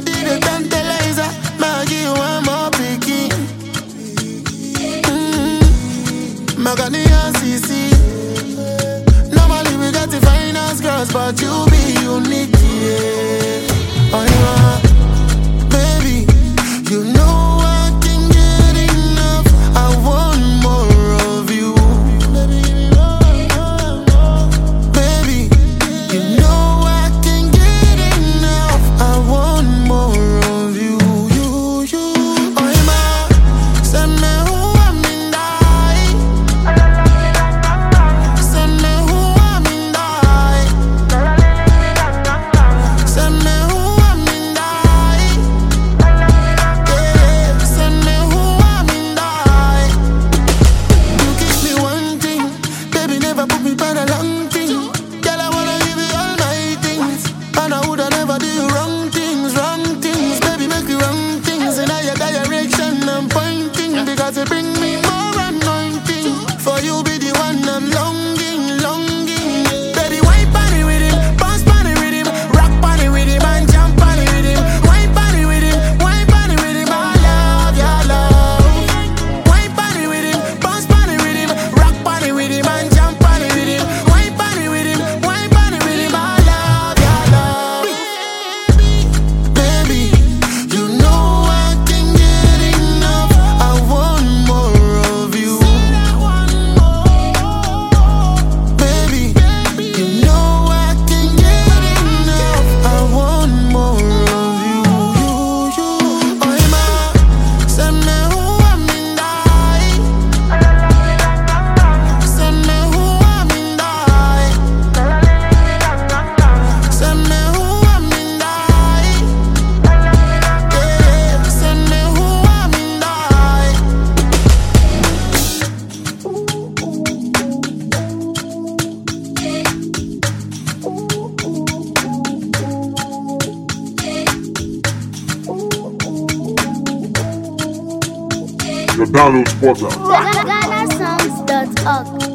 body the tantalizer. Maggie, one more picky. Magani and CC. Normally we get the finest girls, but you be unique, yeah. Oh, yeah. Baby, you know I can get enough. I want more of you. Baby, you know I can get enough. I want more of you. Oh, yeah. Send me who I'm in die. Send me who I'm in die. Send me who I'm in die. Yeah, send me who I'm in die. You keep me wanting, baby, never put me by the long thing. Girl, I wanna give you all my things, and I woulda never do you wrong things, baby, make you wrong things. In your direction I'm pointing, because you bring me more anointing. For you be the one I'm longing. Baby, wine party with him, bounce party with him, rock party with him, and jump party with him. Wine party with him, I love your love. Wine party with him, bounce party with him, rock party with him, and jump party with him. Wine party with him, I love your love. Baby, you know I can get enough. I want more of you. Baby, you know I can get enough. I want more of you. Oh, yeah. Send me who I'm in die. Send me who I'm in die. Send me who I'm in die. Yeah, send me who I'm in die. Your download spotter. GhanaSongs.org.